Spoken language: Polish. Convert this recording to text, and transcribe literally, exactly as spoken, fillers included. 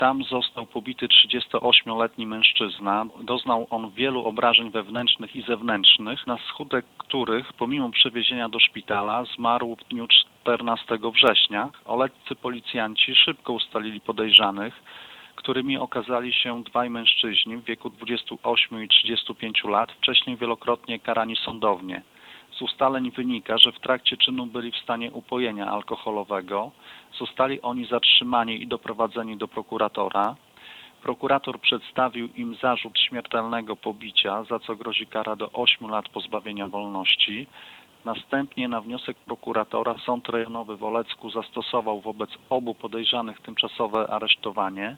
Tam został pobity trzydziestoośmioletni mężczyzna. Doznał on wielu obrażeń wewnętrznych i zewnętrznych, na skutek których pomimo przewiezienia do szpitala zmarł w dniu czternastego września. Oleccy policjanci szybko ustalili podejrzanych, którymi okazali się dwaj mężczyźni w wieku dwudziestu ośmiu i trzydziestu pięciu lat, wcześniej wielokrotnie karani sądownie. Z ustaleń wynika, że w trakcie czynu byli w stanie upojenia alkoholowego. Zostali oni zatrzymani i doprowadzeni do prokuratora. Prokurator przedstawił im zarzut śmiertelnego pobicia, za co grozi kara do ośmiu lat pozbawienia wolności. Następnie na wniosek prokuratora Sąd Rejonowy w Olecku zastosował wobec obu podejrzanych tymczasowe aresztowanie.